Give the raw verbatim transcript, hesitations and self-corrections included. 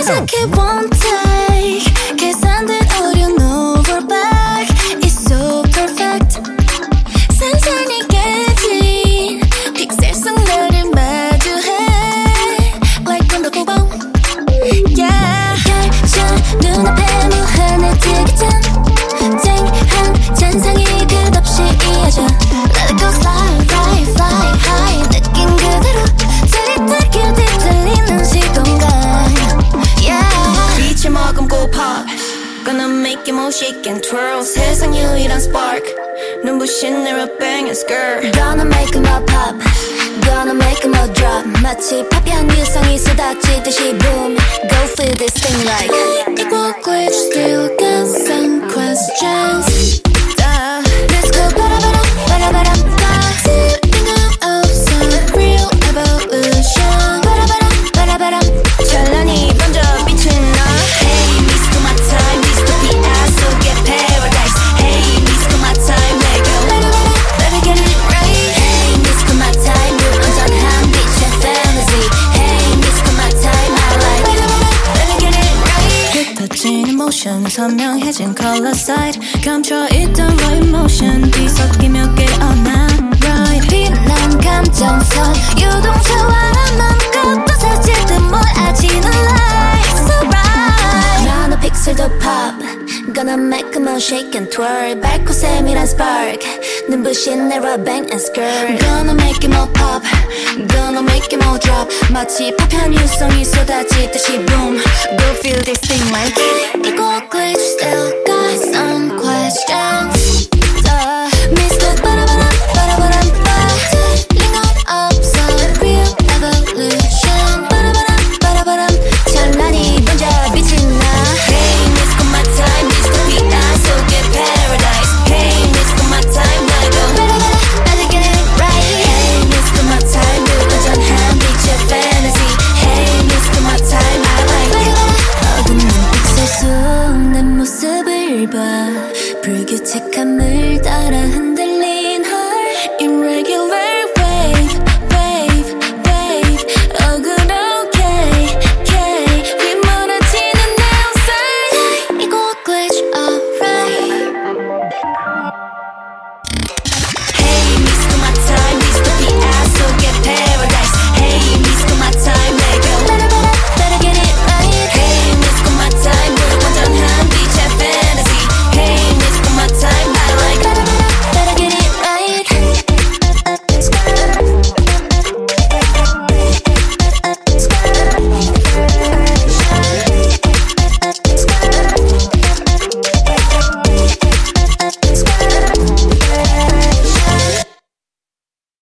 시작해 one take 계산된 오류 no roll back It's so perfect 산산이 깨진 픽셀 속 너를 마주해 Like wonderful bomb Yeah 결정 눈앞에 뭐 하나 뜨기 전 쨍한 잔상이 끝없이 이어져 Let it go slide fly fly high 느낀 그대로 짜릿하게 뒤틀리는 시공간 Yeah 빛을 머금고 pop Gonna make you more shake and twirl 세상 유일한 spark 눈부신 내로 bang and skirt Gonna make em all pop Gonna make em all drop 마치 파편 유성이 쏟아지듯이 boom Go feel this thing like Equal glitch still got some questions uh, Let's go 바라바라 바라바라 Sipping up some real evolution 바라바라 바라바라 찬란히 번져 빛은 너 Hey miss to my time miss to be out so get paradise Hey miss to my time let go 바라바라 let me get it right Hey miss to my time 물 온전한 빛의 fantasy Hey miss to my time I like 바라바라 let me get it right 흩어진 emotion 선명해진 color side 감춰있던 raw emotion 뒤섞이며 깨어난 right 빛난 감정선 유동차와는 맘껏 부서질 듯 몰아치는 light So right 나노 픽셀도 pop Gonna make em all shake and twirl 밝고 세밀한 spark 눈부신 내로 bang and skirt Gonna make em all pop Gonna make em all drop 마치 파편 유성이 쏟아지듯이 boom Go feel this thing like Equal glitch still got some questions